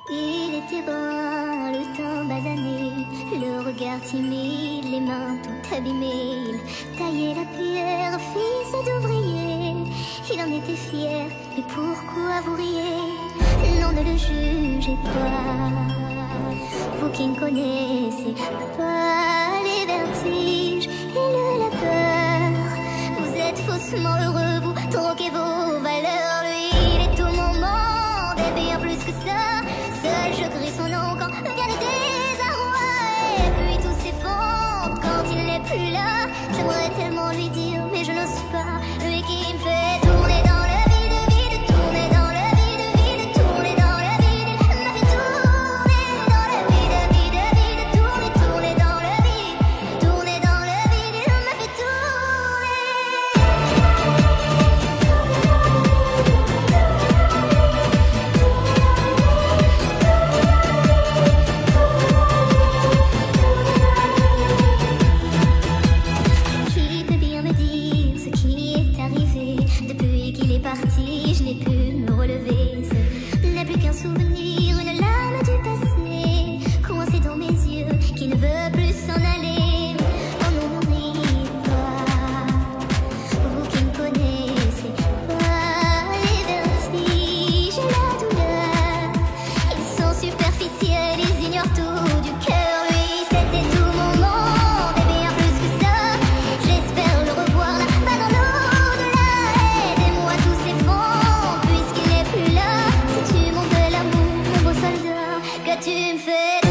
Il était brun, le teint basané, le regard timide, les mains tout abîmées. Il taillait la pierre, fils d'ouvrier. Il en était fier, mais pourquoi vous riez? Non, ne le jugez pas, vous qui ne connaissez pas les vertiges et la peur. Vous êtes faussement heureux, vous troquez vos valeurs. Lui, il est tout mon monde, et bien plus que ça. Seul je crie son nom quand vient le désarroi. Et puis tout s'effondre quand il n'est plus là. J'aimerais tellement lui dire, mais je n'ose pas. Lui qui me fait tourner dans le vide, vide, tourner dans le vide, vide, tourner dans le vide. Il m'a fait tourner dans le vide, vide, vide, tourner, tourner dans le vide, tourner dans le vide. Il m'a fait tourner. Qui peut bien me dire ce qui est arrivé? Depuis qu'il est parti, je n'ai pu me relever. Ce n'est plus qu'un souvenir, une larme du passé, coincée dans mes yeux, qui ne veut plus s'en aller. Oh non, ne riez pas, vous qui ne connaissez pas les vertiges et la douleur. Ils sont superficiels, ils ignorent tout du cœur. Lui, c'était tout mon monde, et bien plus que ça. J'espère le revoir là-bas dans l'au-delà. Aidez-moi, tout s'effondre puisqu'il n'est plus là. Si tu montes de l'amour, mon beau soldat, que tu me fais.